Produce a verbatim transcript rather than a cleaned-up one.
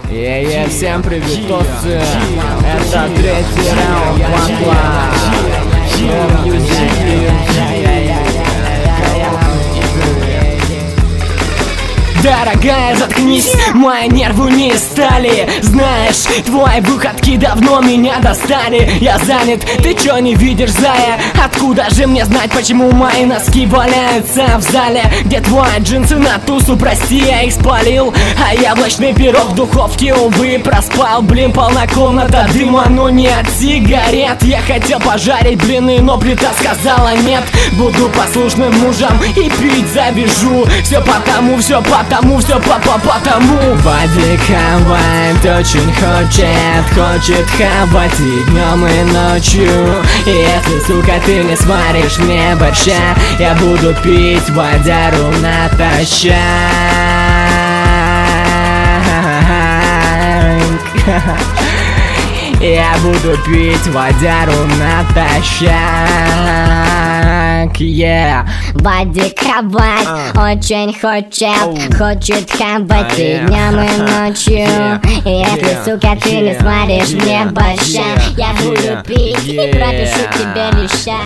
Е-е, всем привитосы. Это третий раунд батла. Дорогая, заткнись, мои нервы не стали. Знаешь, твои выходки давно меня достали. Я занят, ты чё не видишь, зая? Откуда же мне знать, почему мои носки валяются в зале? Где твои джинсы на тусу, прости, я их спалил. А яблочный пирог в духовке, увы, проспал. Блин, полна комната дыма, но не от сигарет. Я хотел пожарить блины, но плита сказала нет. Буду послушным мужем и пить завяжу. Все потому, все потому Потому все папа, потому Вадик хавает, очень хочет, хочет хавать и днем, и ночью. И если, сука, ты не сваришь мне борща, я буду пить водяру натощак. Я буду пить водяру натощак, yeah. Вадик хавать uh. очень хочет, oh. хочет хавать uh, и днем, yeah. и ночью. yeah. И если, yeah. сука, ты yeah. не сваришь yeah. мне борща, yeah. я буду yeah. пить yeah. и пропишу тебе леща.